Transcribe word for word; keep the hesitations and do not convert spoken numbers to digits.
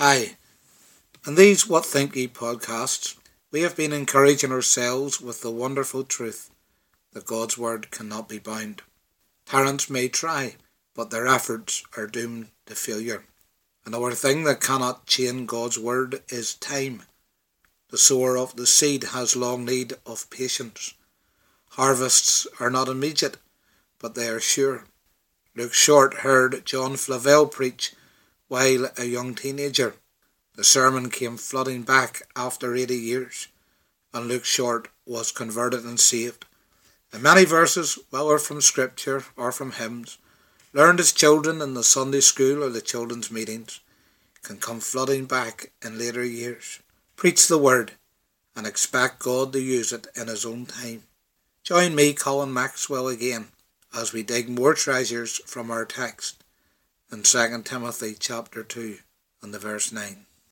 Hi, in these What Think Ye podcasts, we have been encouraging ourselves with the wonderful truth that God's Word cannot be bound. Tyrants may try, but their efforts are doomed to failure. Another thing that cannot chain God's Word is time. The sower of the seed has long need of patience. Harvests are not immediate, but they are sure. Luke Short heard John Flavel preach while a young teenager. The sermon came flooding back after eighty years, and Luke Short was converted and saved. And many verses, whether from scripture or from hymns, learned as children in the Sunday school or the children's meetings, can come flooding back in later years. Preach the word and expect God to use it in his own time. Join me, Colin Maxwell, again as we dig more treasures from our text in Second Timothy chapter two and the verse nine.